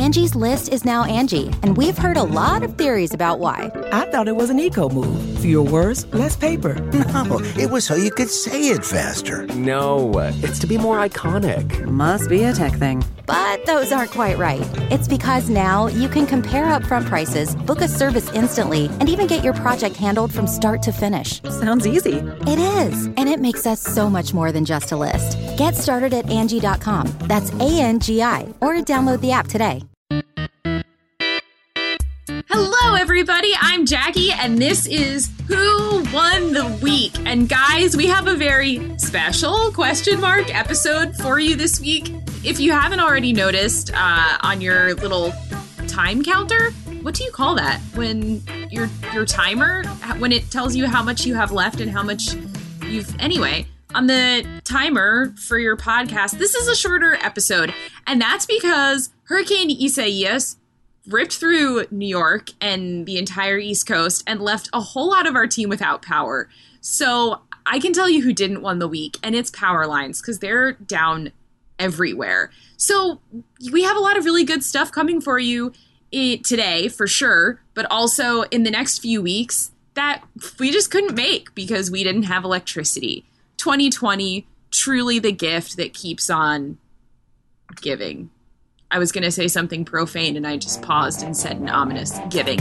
Angie's List is now Angie, and we've heard a lot of theories about why. I thought it was an eco move. Fewer words, less paper. No, it was so you could say it faster. No, it's to be more iconic. Must be a tech thing. But those aren't quite right. It's because now you can compare upfront prices, book a service instantly, and even get your project handled from start to finish. Sounds easy. It is, and it makes us so much more than just a list. Get started at Angie.com. That's ANGI, or download the app today. Hello, everybody. I'm Jackie, and this is Who Won the Week. And guys, we have a very special question mark episode for you this week. If you haven't already noticed on your little time counter, what do you call that? When your timer, when it tells you how much you have left and how much anyway, on the timer for your podcast, this is a shorter episode. And that's because Hurricane Isaias ripped through New York and the entire East Coast and left a whole lot of our team without power. So I can tell you who didn't win the week, and it's power lines, because they're down everywhere. So we have a lot of really good stuff coming for you today, for sure, but also in the next few weeks that we just couldn't make because we didn't have electricity. 2020, truly the gift that keeps on giving. I was going to say something profane, and I just paused and said an ominous giving.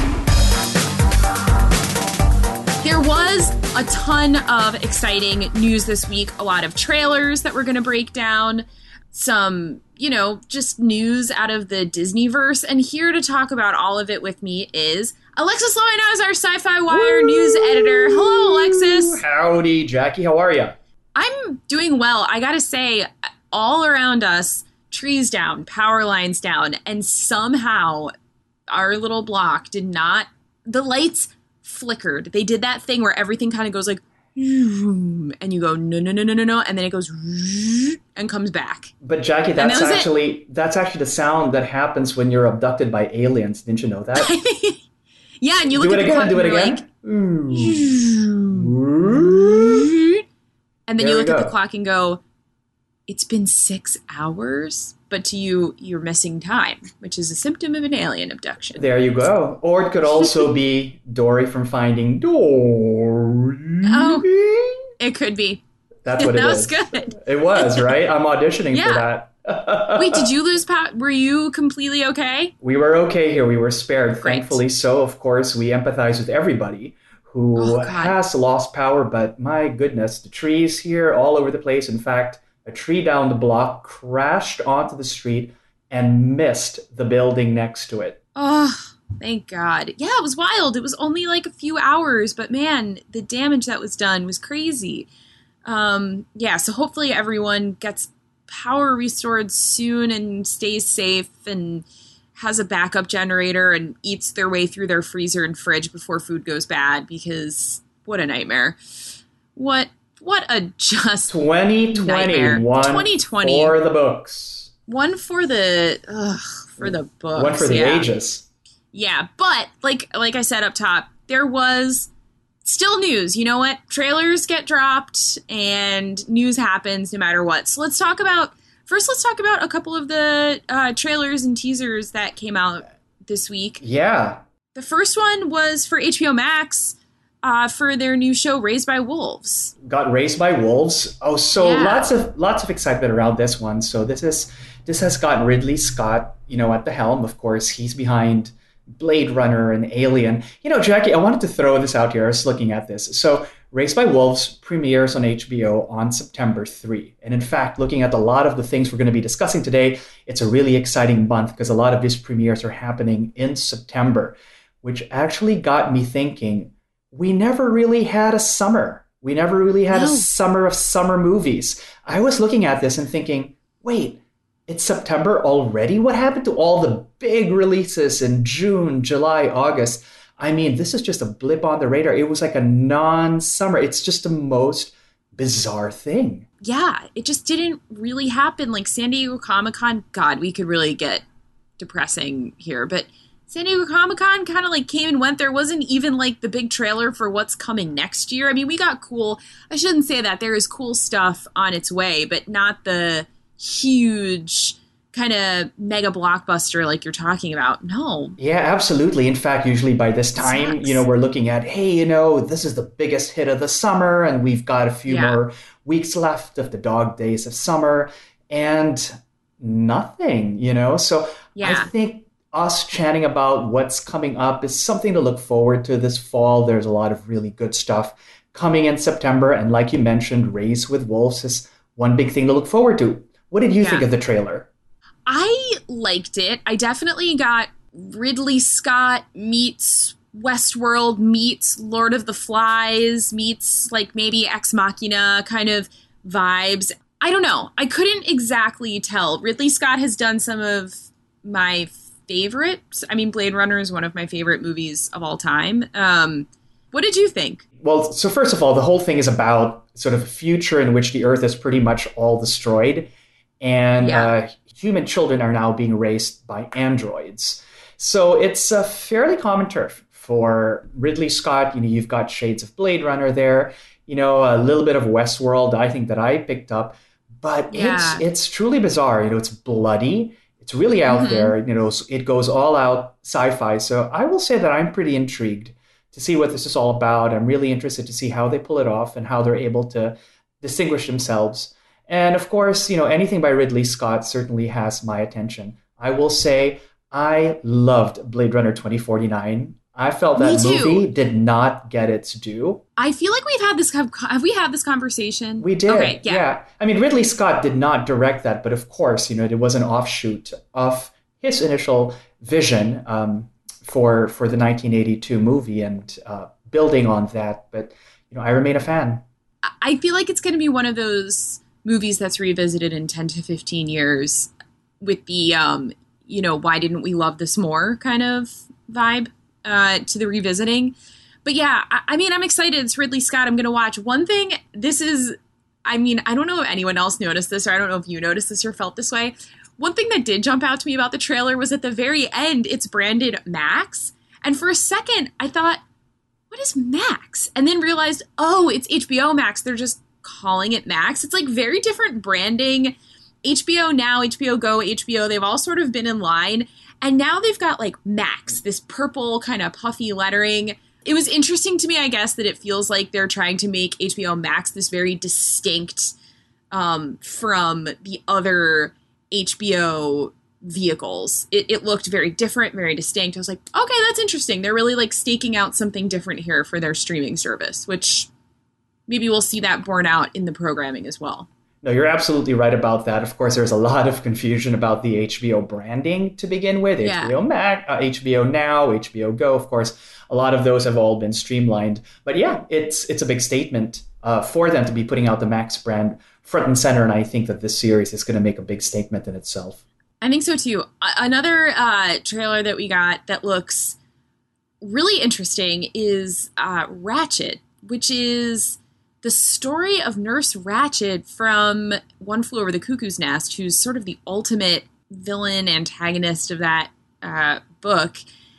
There was a ton of exciting news this week. A lot of trailers that we're going to break down. Some, just news out of the Disneyverse. And here to talk about all of it with me is Alexis Loina's our Sci-Fi Wire news editor. Hello, Alexis. Howdy, Jackie. How are you? I'm doing well. I got to say, all around us, trees down, power lines down, and somehow our little block the lights flickered. They did that thing where everything kind of goes like, and you go, no, and then it goes and comes back. But Jackie, that's actually the sound that happens when you're abducted by aliens. Didn't you know that? Yeah, and you look at the clock and you're like, and then you look at the clock and go, it's been 6 hours, but to you, you're missing time, which is a symptom of an alien abduction. There you go. Or it could also be Dory from Finding Dory. Oh, it could be. That's what it is. That was good. It was, right? I'm auditioning for that. Wait, did you lose power? Were you completely okay? We were okay here. We were spared, Great. Thankfully. So, of course, we empathize with everybody who has lost power. But my goodness, the trees here all over the place. In fact, a tree down the block crashed onto the street and missed the building next to it. Oh, thank God. Yeah, it was wild. It was only like a few hours, but man, the damage that was done was crazy. So hopefully everyone gets power restored soon and stays safe and has a backup generator and eats their way through their freezer and fridge before food goes bad, because what a nightmare. What a just 2020 nightmare. 2020 for the books. One for the books. One for the ages. Yeah, but like I said up top, there was still news. You know what? Trailers get dropped and news happens no matter what. So let's talk about a couple of the trailers and teasers that came out this week. Yeah. The first one was for HBO Max. For their new show, Raised by Wolves. Got Raised by Wolves. Oh, so lots of excitement around this one. So this has got Ridley Scott, at the helm. Of course, he's behind Blade Runner and Alien. Jackie, I wanted to throw this out here. I was looking at this. So Raised by Wolves premieres on HBO on September 3. And in fact, looking at a lot of the things we're going to be discussing today, it's a really exciting month because a lot of these premieres are happening in September, which actually got me thinking, we never really had a summer. We never really had a summer of summer movies. I was looking at this and thinking, wait, it's September already? What happened to all the big releases in June, July, August? I mean, this is just a blip on the radar. It was like a non-summer. It's just the most bizarre thing. Yeah, it just didn't really happen. Like San Diego Comic-Con, God, we could really get depressing here, but San Diego Comic-Con kind of like came and went. There wasn't even like the big trailer for what's coming next year. I mean, we got I shouldn't say that. There is cool stuff on its way, but not the huge kind of mega blockbuster like you're talking about. No. Yeah, absolutely. In fact, usually by this time, we're looking at, hey, this is the biggest hit of the summer, and we've got a few more weeks left of the dog days of summer, and nothing, So I think us chatting about what's coming up is something to look forward to this fall. There's a lot of really good stuff coming in September. And like you mentioned, Raised with Wolves is one big thing to look forward to. What did you think of the trailer? I liked it. I definitely got Ridley Scott meets Westworld meets Lord of the Flies meets like maybe Ex Machina kind of vibes. I don't know. I couldn't exactly tell. Ridley Scott has done some of my favorites. I mean, Blade Runner is one of my favorite movies of all time. What did you think? Well, so first of all, the whole thing is about sort of a future in which the Earth is pretty much all destroyed. And human children are now being raised by androids. So it's a fairly common turf for Ridley Scott. You've got shades of Blade Runner there, a little bit of Westworld, I think, that I picked up. But it's truly bizarre. It's bloody. It's really out there. It goes all out sci-fi. So I will say that I'm pretty intrigued to see what this is all about. I'm really interested to see how they pull it off and how they're able to distinguish themselves. And of course, anything by Ridley Scott certainly has my attention. I will say I loved Blade Runner 2049. I felt that movie did not get its due. I feel like have we had this conversation? We did. Okay, yeah. I mean, Ridley Scott did not direct that, but of course, it was an offshoot of his initial vision for the 1982 movie and building on that. But, I remain a fan. I feel like it's going to be one of those movies that's revisited in 10 to 15 years with the, why didn't we love this more kind of vibe to the revisiting. But yeah, I mean, I'm excited. It's Ridley Scott. I'm going to watch. One thing, I don't know if anyone else noticed this, or I don't know if you noticed this or felt this way. One thing that did jump out to me about the trailer was at the very end, it's branded Max. And for a second, I thought, what is Max? And then realized, oh, it's HBO Max. They're just calling it Max. It's like very different branding. HBO Now, HBO Go, HBO, they've all sort of been in line. And now they've got like Max, this purple kind of puffy lettering. It was interesting to me, I guess, that it feels like they're trying to make HBO Max this very distinct from the other HBO vehicles. It looked very different, very distinct. I was like, okay, that's interesting. They're really like staking out something different here for their streaming service, which maybe we'll see that borne out in the programming as well. No, you're absolutely right about that. Of course, there's a lot of confusion about the HBO branding to begin with. HBO Max, HBO Now, HBO Go. Of course, a lot of those have all been streamlined. But yeah, it's a big statement for them to be putting out the Max brand front and center. And I think that this series is going to make a big statement in itself. I think so too. Another trailer that we got that looks really interesting is Ratched, which is the story of Nurse Ratched from One Flew Over the Cuckoo's Nest, who's sort of the ultimate villain antagonist of that book.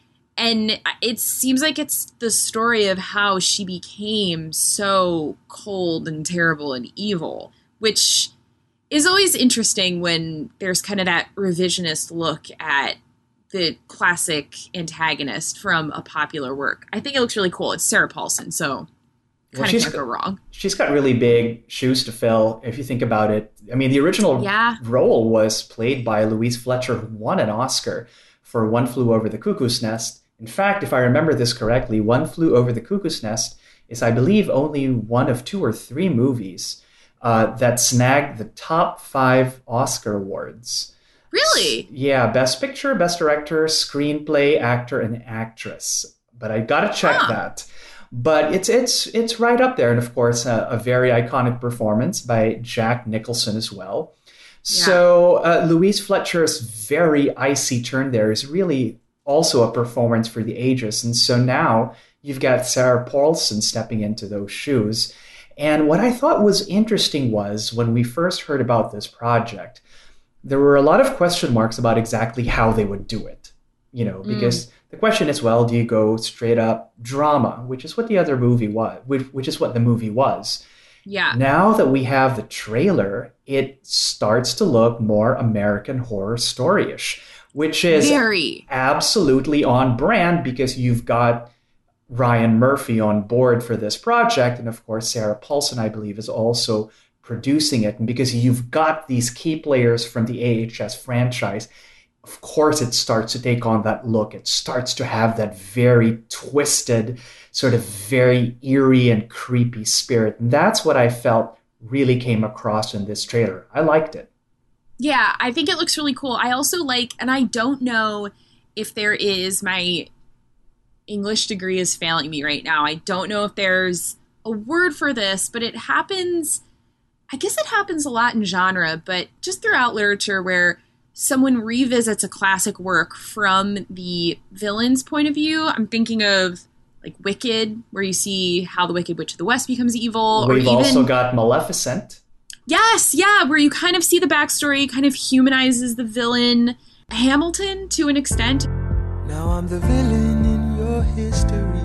And it seems like it's the story of how she became so cold and terrible and evil, which is always interesting when there's kind of that revisionist look at the classic antagonist from a popular work. I think it looks really cool. It's Sarah Paulson, so kind of can't go wrong. She's got really big shoes to fill, if you think about it. I mean, the original role was played by Louise Fletcher, who won an Oscar for One Flew Over the Cuckoo's Nest. In fact, if I remember this correctly, One Flew Over the Cuckoo's Nest is, I believe, only one of 2 or 3 movies that snagged the top 5 Oscar awards. Really? Yeah, Best Picture, Best Director, Screenplay, Actor, and Actress. But I gotta check that. But it's right up there. And of course, a very iconic performance by Jack Nicholson as well. Yeah. So Louise Fletcher's very icy turn there is really also a performance for the ages. And so now you've got Sarah Paulson stepping into those shoes. And what I thought was interesting was when we first heard about this project, there were a lot of question marks about exactly how they would do it, because the question is, well, do you go straight up drama, which is what the other movie was, which is what the movie was. Yeah. Now that we have the trailer, it starts to look more American Horror Story-ish, which is very absolutely on brand because you've got Ryan Murphy on board for this project. And of course, Sarah Paulson, I believe, is also producing it. And because you've got these key players from the AHS franchise, of course, it starts to take on that look. It starts to have that very twisted, sort of very eerie and creepy spirit. And that's what I felt really came across in this trailer. I liked it. Yeah, I think it looks really cool. I also like, and I don't know if there is, my English degree is failing me right now. I don't know if there's a word for this, but it happens, I guess it happens a lot in genre, but just throughout literature where someone revisits a classic work from the villain's point of view. I'm thinking of like Wicked, where you see how the Wicked Witch of the West becomes evil. We've also got Maleficent. Yes, yeah, where you kind of see the backstory, kind of humanizes the villain. Hamilton, to an extent. Now I'm the villain in your history.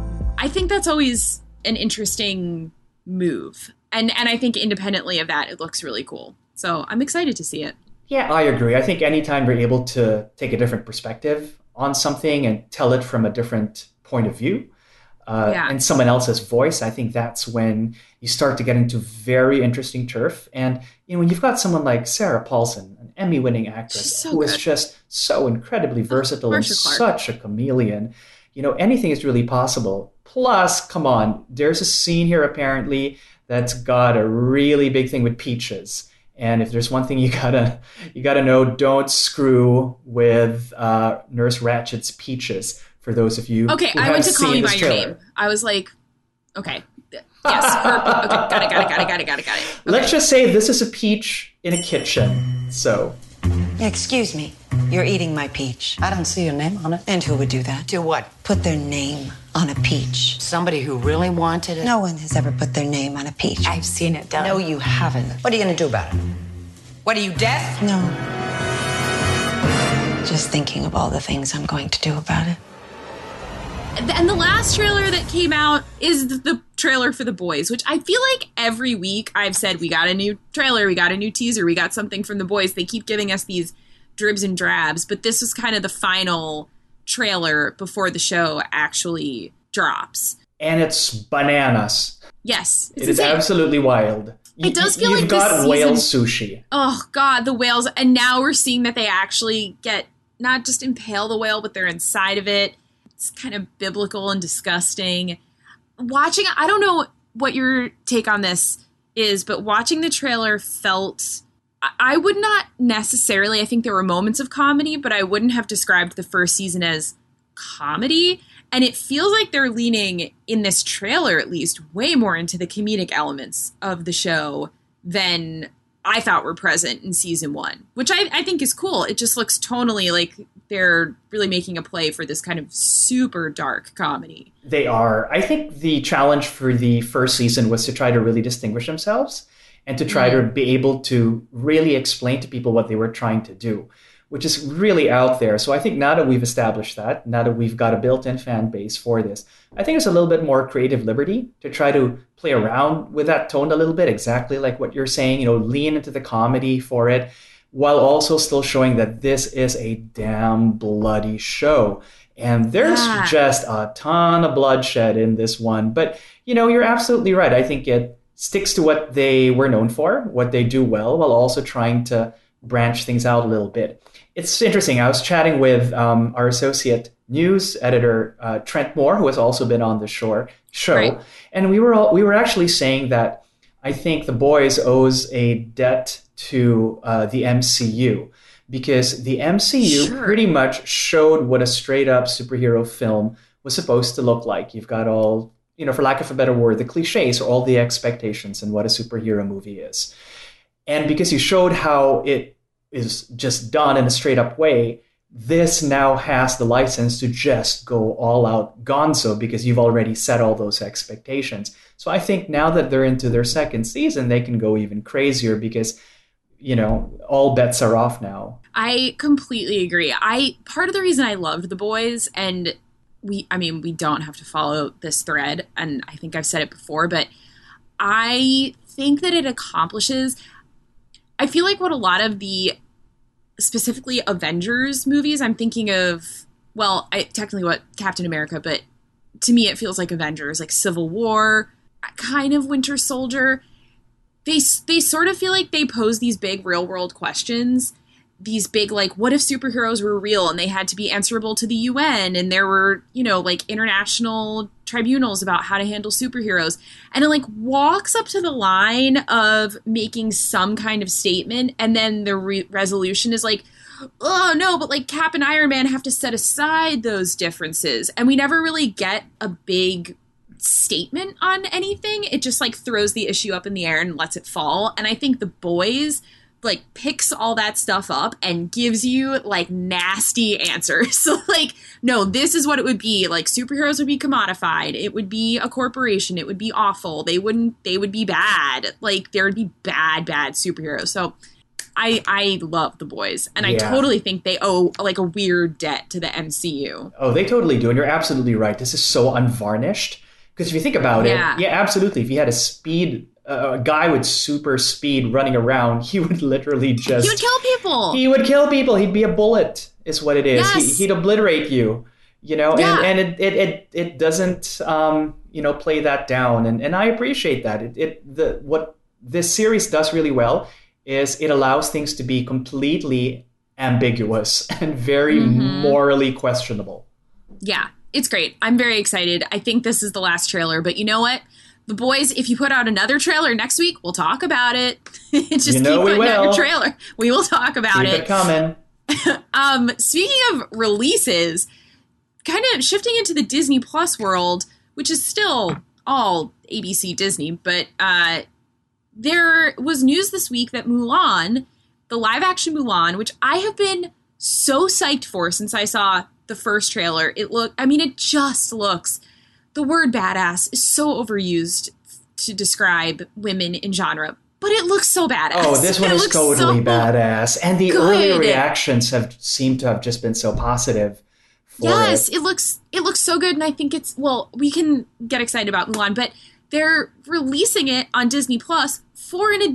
I think that's always an interesting move. And I think independently of that, it looks really cool. So I'm excited to see it. Yeah, I agree. I think anytime you're able to take a different perspective on something and tell it from a different point of view and someone else's voice, I think that's when you start to get into very interesting turf. And when you've got someone like Sarah Paulson, an Emmy-winning actress who is just so incredibly versatile and such a chameleon, anything is really possible. Plus, come on, there's a scene here apparently that's got a really big thing with peaches. And if there's one thing you gotta know, don't screw with Nurse Ratchet's peaches. For those of you, okay, I went to Call Me by Your Name. I was like, okay, yes, okay, got it. Okay. Let's just say this is a peach in a kitchen. So, excuse me, you're eating my peach. I don't see your name on it. And who would do that? Do what? Put their name on a peach. Somebody who really wanted it? No one has ever put their name on a peach. I've seen it done. No, you haven't. What are you going to do about it? What, are you deaf? No. Just thinking of all the things I'm going to do about it. And the last trailer that came out is the trailer for The Boys, which I feel like every week I've said, we got a new trailer, we got a new teaser, we got something from The Boys. They keep giving us these dribs and drabs, but this was kind of the final trailer before the show actually drops. And it's bananas. Yes. It is absolutely wild. It does feel like you've got whale sushi. Oh, God, the whales. And now we're seeing that they actually get, not just impale the whale, but they're inside of it. It's kind of biblical and disgusting. Watching, I don't know what your take on this is, but watching the trailer felt, I would not necessarily, I think there were moments of comedy, but I wouldn't have described the first season as comedy. And it feels like they're leaning, in this trailer at least, way more into the comedic elements of the show than I thought were present in season one, which I think is cool. It just looks tonally like they're really making a play for this kind of super dark comedy. They are. I think the challenge for the first season was to try to really distinguish themselves and to try to be able to really explain to people what they were trying to do, which is really out there. So I think now that we've established that, now that we've got a built-in fan base for this, I think it's a little bit more creative liberty to try to play around with that tone a little bit, exactly like what you're saying, lean into the comedy for it, while also still showing that this is a damn bloody show. And there's just a ton of bloodshed in this one. But, you're absolutely right. I think it sticks to what they were known for, what they do well, while also trying to branch things out a little bit. It's interesting. I was chatting with our associate news editor, Trent Moore, who has also been on the show. Right. And we were actually saying that I think The Boys owes a debt to the MCU, because the MCU pretty much showed what a straight up superhero film was supposed to look like. You've got all, for lack of a better word, the cliches or all the expectations in what a superhero movie is. And because you showed how it is just done in a straight up way, this now has the license to just go all out gonzo because you've already set all those expectations. So I think now that they're into their second season, they can go even crazier because, all bets are off now. I completely agree. Part of the reason I loved The Boys, and we don't have to follow this thread, and I think I've said it before, but I think that it accomplishes, I feel like what a lot of the specifically Avengers movies, I'm thinking of, well, technically what Captain America, but to me it feels like Avengers, like Civil War, kind of Winter Soldier. They sort of feel like they pose these big real world questions, these big, like, what if superheroes were real and they had to be answerable to the UN and there were, you know, like international tribunals about how to handle superheroes. And it like walks up to the line of making some kind of statement, and then the resolution is like, oh no, but like Cap and Iron Man have to set aside those differences. And we never really get a big statement on anything. It just like throws the issue up in the air and lets it fall. And I think The Boys like picks all that stuff up and gives you like nasty answers. So like, no, this is what it would be. Like, superheroes would be commodified. It would be a corporation. It would be awful. They would be bad. Like, there would be bad superheroes. So I love The Boys, and I totally think they owe like a weird debt to the MCU. Oh, they totally do. And you're absolutely right. This is so unvarnished. Because if you think about it, absolutely. If you had a guy with super speed running around, he would literally just... He would kill people. He would kill people. He'd be a bullet, is what it is. Yes. He'd obliterate you, you know? Yeah. And it doesn't, play that down. And I appreciate that. What this series does really well is it allows things to be completely ambiguous and very morally questionable. Yeah, it's great. I'm very excited. I think this is the last trailer, but you know what? The Boys, if you put out another trailer next week, we'll talk about it. Just keep putting out your trailer. We will talk about Keep it coming. Speaking of releases, kind of shifting into the Disney Plus world, which is still all ABC Disney, but there was news this week that Mulan, the live-action Mulan, which I have been so psyched for since I saw the first trailer. It just looks... The word badass is so overused to describe women in genre, but it looks so badass. Oh, this one is totally badass. And the early reactions seemed to have just been so positive for it looks so good, and I think we can get excited about Mulan, but they're releasing it on Disney Plus for in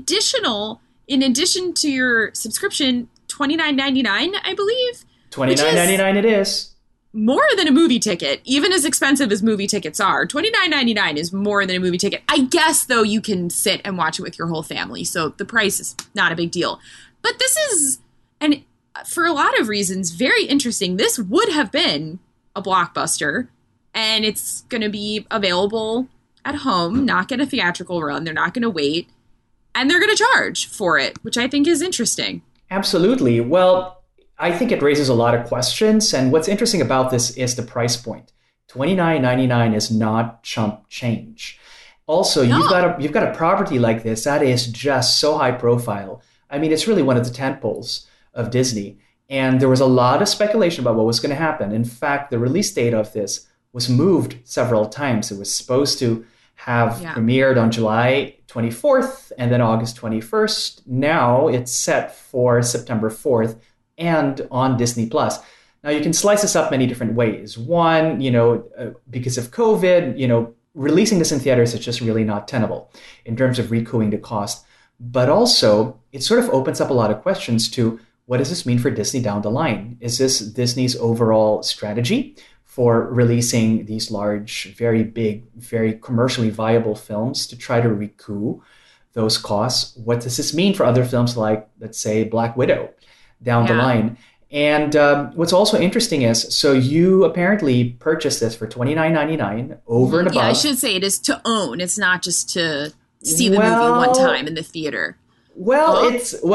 addition to your subscription, $29.99, I believe. $29.99 it is. More than a movie ticket, even as expensive as movie tickets are. $29.99 is more than a movie ticket. I guess, though, you can sit and watch it with your whole family, so the price is not a big deal. But this is, and for a lot of reasons, very interesting. This would have been a blockbuster, and it's going to be available at home, not get a theatrical run. They're not going to wait, and they're going to charge for it, which I think is interesting. Absolutely. Well, I think it raises a lot of questions. And what's interesting about this is the price point. $29.99 is not chump change. Also, you've got a property like this that is just so high profile. I mean, it's really one of the tentpoles of Disney. And there was a lot of speculation about what was going to happen. In fact, the release date of this was moved several times. It was supposed to have premiered on July 24th and then August 21st. Now it's set for September 4th. And on Disney Plus. Now, you can slice this up many different ways. One, because of COVID, releasing this in theaters is just really not tenable in terms of recouping the cost. But also, it sort of opens up a lot of questions to what does this mean for Disney down the line? Is this Disney's overall strategy for releasing these large, very big, very commercially viable films to try to recoup those costs? What does this mean for other films like, let's say, Black Widow down the line? And what's also interesting is, so you apparently purchased this for $29.99 over and above. Yeah, I should say it is to own. It's not just to see the movie one time in the theater. Well,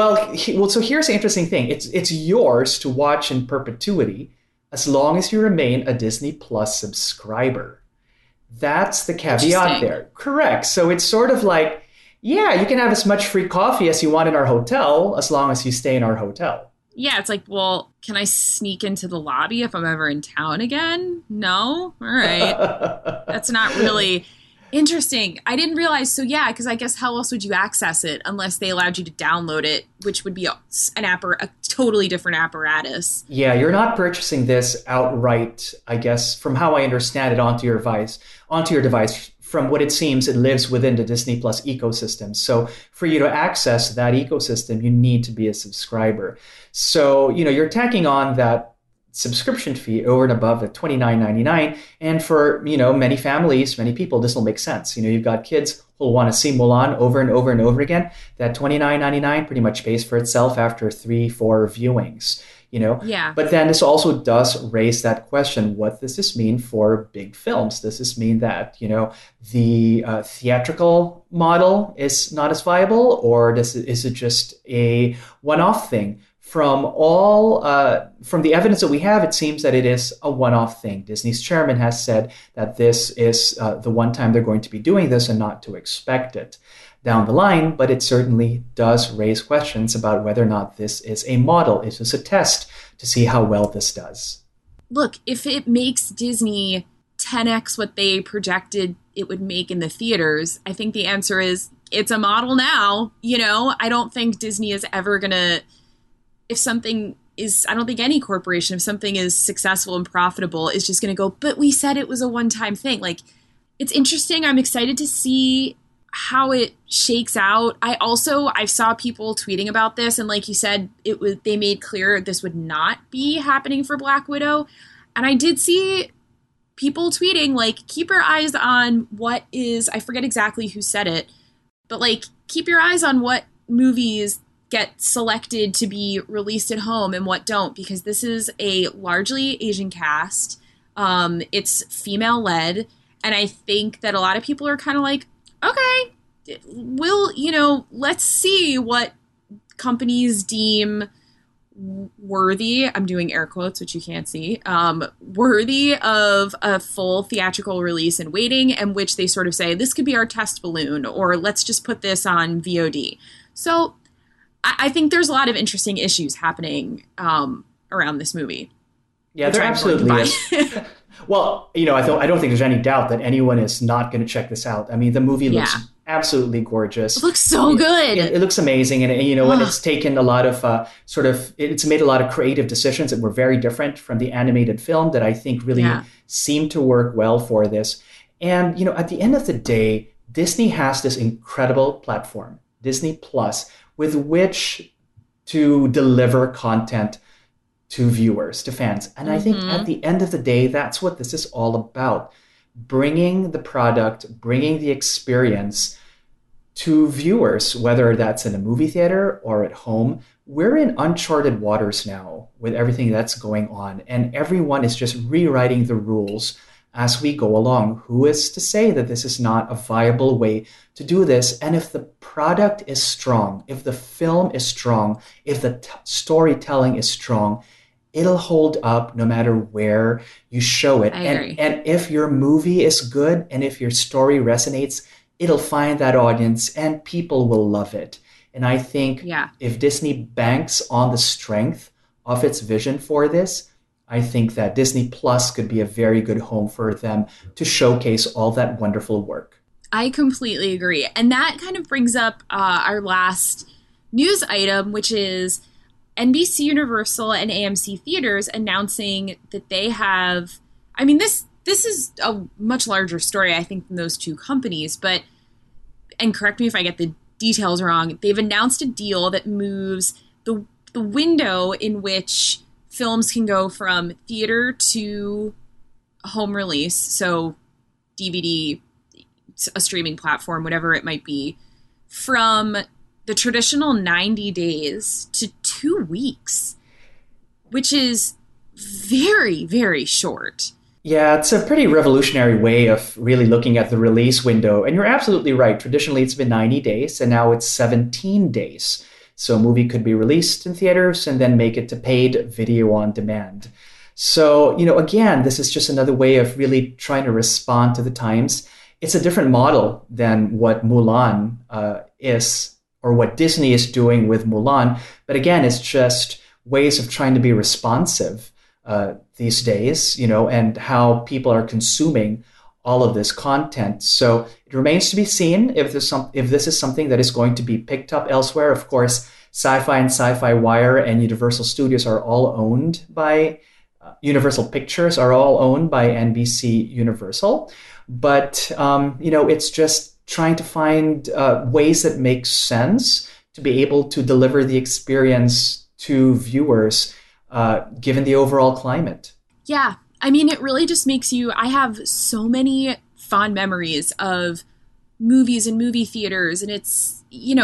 so here's the interesting thing. It's yours to watch in perpetuity as long as you remain a Disney Plus subscriber. That's the caveat there. Correct. So it's sort of like, yeah, you can have as much free coffee as you want in our hotel as long as you stay in our hotel. Yeah, it's like, well, can I sneak into the lobby if I'm ever in town again? No? All right. That's not really interesting. I didn't realize. So, yeah, because I guess how else would you access it unless they allowed you to download it, which would be a totally different apparatus. Yeah, you're not purchasing this outright, I guess, from how I understand it, onto your device from what it seems, it lives within the Disney Plus ecosystem. So for you to access that ecosystem, you need to be a subscriber. So, you're tacking on that subscription fee over and above at $29.99. And for, many families, many people, this will make sense. You've got kids who'll want to see Mulan over and over and over again. That $29.99 pretty much pays for itself after 3-4 viewings. Yeah. But then this also does raise that question: what does this mean for big films? Does this mean that the theatrical model is not as viable, or is it just a one-off thing? From the evidence that we have, it seems that it is a one-off thing. Disney's chairman has said that this is the one time they're going to be doing this, and not to expect it down the line, but it certainly does raise questions about whether or not this is a model. Is this a test to see how well this does? Look, if it makes Disney 10x what they projected it would make in the theaters, I think the answer is it's a model now. I don't think Disney is ever going to, I don't think any corporation, if something is successful and profitable, is just going to go, but we said it was a one-time thing. Like, it's interesting. I'm excited to see how it shakes out. I saw people tweeting about this, and like you said, they made clear this would not be happening for Black Widow. And I did see people tweeting, like, keep your eyes on I forget exactly who said it, but like, keep your eyes on what movies get selected to be released at home and what don't, because this is a largely Asian cast. It's female led. And I think that a lot of people are kind of like, okay, let's see what companies deem worthy, I'm doing air quotes, which you can't see, worthy of a full theatrical release and waiting, and which they sort of say, this could be our test balloon, or let's just put this on VOD. So I think there's a lot of interesting issues happening around this movie. Yeah, there absolutely is. Well, I don't think there's any doubt that anyone is not going to check this out. I mean, the movie looks absolutely gorgeous. It looks so good. It looks amazing. And and it's taken a lot of it's made a lot of creative decisions that were very different from the animated film that I think really seem to work well for this. And, at the end of the day, Disney has this incredible platform, Disney Plus, with which to deliver content to viewers, to fans. And I think at the end of the day, that's what this is all about. Bringing the product, bringing the experience to viewers, whether that's in a movie theater or at home. We're in uncharted waters now with everything that's going on, and everyone is just rewriting the rules as we go along. Who is to say that this is not a viable way to do this? And if the product is strong, if the film is strong, if the storytelling is strong, it'll hold up no matter where you show it. I agree. And if your movie is good and if your story resonates, it'll find that audience and people will love it. And I think if Disney banks on the strength of its vision for this, I think that Disney Plus could be a very good home for them to showcase all that wonderful work. I completely agree. And that kind of brings up our last news item, which is NBC Universal and AMC Theaters announcing that they have, I mean, this is a much larger story, I think, than those two companies, but, and correct me if I get the details wrong, they've announced a deal that moves the window in which films can go from theater to home release, so DVD, a streaming platform, whatever it might be, from the traditional 90 days to 2 weeks, which is very, very short. Yeah, it's a pretty revolutionary way of really looking at the release window. And you're absolutely right. Traditionally, it's been 90 days, and now it's 17 days. So a movie could be released in theaters and then make it to paid video on demand. So, again, this is just another way of really trying to respond to the times. It's a different model than what Mulan is, or what Disney is doing with Mulan. But again, it's just ways of trying to be responsive these days, and how people are consuming all of this content. So it remains to be seen if this is something that is going to be picked up elsewhere. Of course, Sci-Fi and Sci-Fi Wire and Universal Studios are all owned by Universal Pictures are all owned by NBC Universal. But, it's just trying to find ways that make sense to be able to deliver the experience to viewers, given the overall climate. Yeah. I mean, it really just makes I have so many fond memories of movies and movie theaters. And it's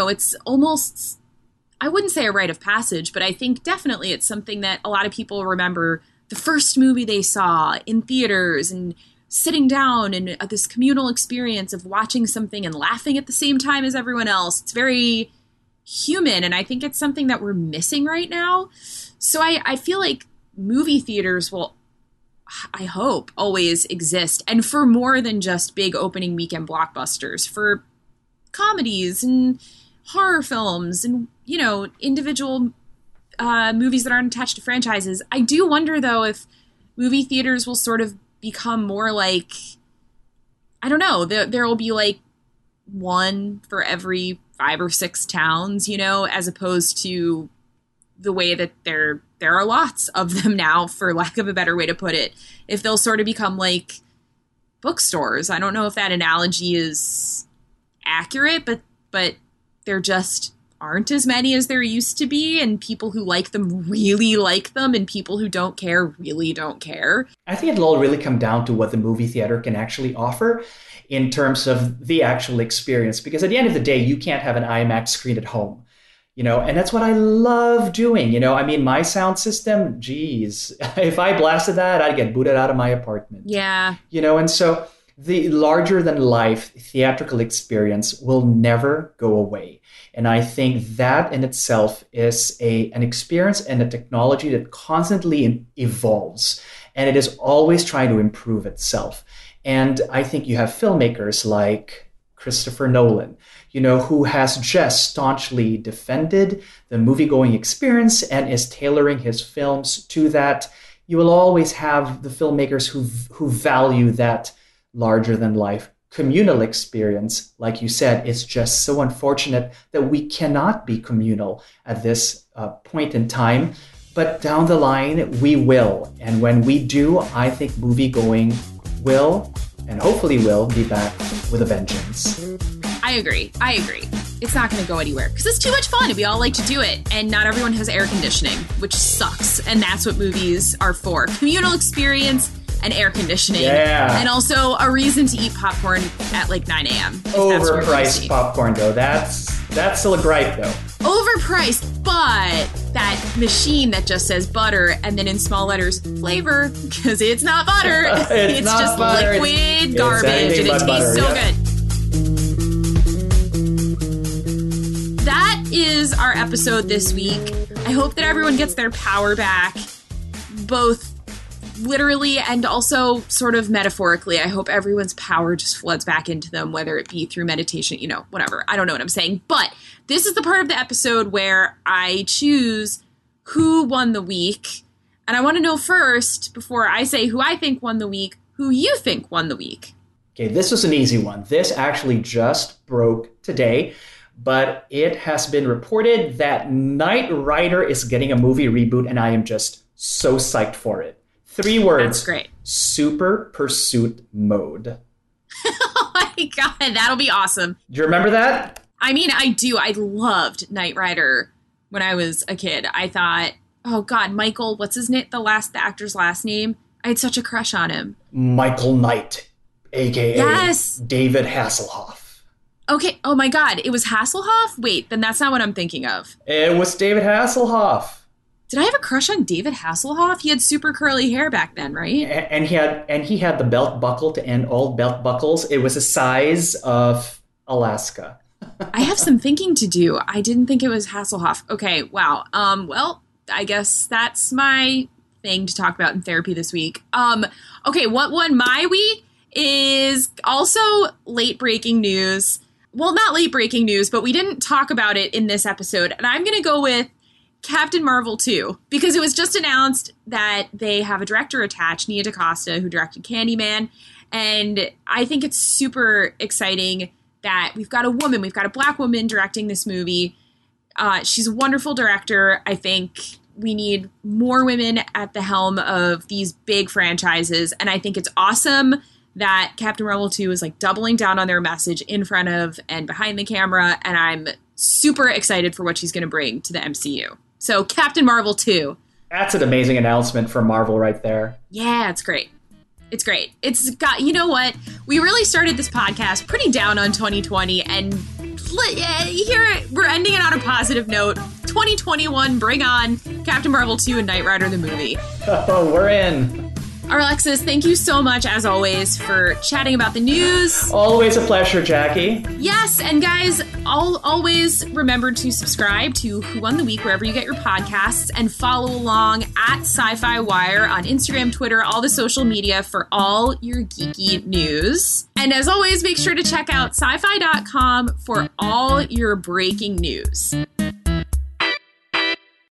almost, I wouldn't say a rite of passage, but I think definitely it's something that a lot of people remember the first movie they saw in theaters and sitting down and this communal experience of watching something and laughing at the same time as everyone else. It's very human. And I think it's something that we're missing right now. So I feel like movie theaters will, I hope, always exist. And for more than just big opening weekend blockbusters, for comedies and horror films and, individual movies that aren't attached to franchises. I do wonder, though, if movie theaters will sort of become more like, I don't know, there will be like one for every 5 or 6 towns, as opposed to the way that there are lots of them now, for lack of a better way to put it. If they'll sort of become like bookstores. I don't know if that analogy is accurate, but there just aren't as many as there used to be, and people who like them really like them, and people who don't care really don't care. I think it'll all really come down to what the movie theater can actually offer in terms of the actual experience, because at the end of the day, you can't have an IMAX screen at home. And that's what I love doing. My sound system, geez, if I blasted that, I'd get booted out of my apartment. Yeah. And so the larger than life theatrical experience will never go away. And I think that in itself is an experience and a technology that constantly evolves, and it is always trying to improve itself. And I think you have filmmakers like Christopher Nolan, who has just staunchly defended the movie-going experience and is tailoring his films to that. You will always have the filmmakers who value that larger-than-life communal experience. Like you said, it's just so unfortunate that we cannot be communal at this point in time. But down the line, we will. And when we do, I think movie-going will, and hopefully will, be back with a vengeance. I agree. It's not going to go anywhere because it's too much fun and we all like to do it. And not everyone has air conditioning, which sucks. And that's what movies are for. Communal experience and air conditioning. Yeah. And also a reason to eat popcorn at like 9 a.m. Overpriced popcorn, though. That's still a gripe, though. Overpriced, but that machine that just says butter and then in small letters, flavor, because it's not butter. it's not just butter. liquid garbage and it tastes so good. That is our episode this week. I hope that everyone gets their power back, both literally and also sort of metaphorically. I hope everyone's power just floods back into them, whether it be through meditation, whatever. I don't know what I'm saying. But this is the part of the episode where I choose who won the week. And I want to know first, before I say who I think won the week, who you think won the week. Okay, this was an easy one. This actually just broke today. But it has been reported that Knight Rider is getting a movie reboot, and I am just so psyched for it. 3 words. That's great. Super Pursuit Mode. Oh my God, that'll be awesome. Do you remember that? I mean, I do. I loved Knight Rider when I was a kid. I thought, oh God, Michael, what's the actor's last name? I had such a crush on him. Michael Knight, a.k.a. Yes. David Hasselhoff. Okay. Oh my God. It was Hasselhoff? Wait, then that's not what I'm thinking of. It was David Hasselhoff. Did I have a crush on David Hasselhoff? He had super curly hair back then, right? And he had the belt buckle to end all belt buckles. It was the size of Alaska. I have some thinking to do. I didn't think it was Hasselhoff. Okay. Wow. Well, I guess that's my thing to talk about in therapy this week. Okay. What won my week is also late breaking news. Well, not late breaking news, but we didn't talk about it in this episode. And I'm going to go with Captain Marvel 2, because it was just announced that they have a director attached, Nia DaCosta, who directed Candyman. And I think it's super exciting that we've got a Black woman directing this movie. She's a wonderful director. I think We need more women at the helm of these big franchises. And I think it's awesome that Captain Marvel 2 is like doubling down on their message in front of and behind the camera. And I'm super excited for what she's going to bring to the MCU. So Captain Marvel 2. That's an amazing announcement from Marvel right there. Yeah, it's great. It's great. It's got, you know what? We really started this podcast pretty down on 2020, and here we're ending it on a positive note. 2021, bring on Captain Marvel 2 and Knight Rider the movie. Oh, we're in. Alexis, thank you so much, as always, for chatting about the news. Always a pleasure, Jackie. Yes, and guys, always remember to subscribe to Who Won the Week wherever you get your podcasts, and follow along at Sci-Fi Wire on Instagram, Twitter, all the social media for all your geeky news. And as always, make sure to check out sci-fi.com for all your breaking news.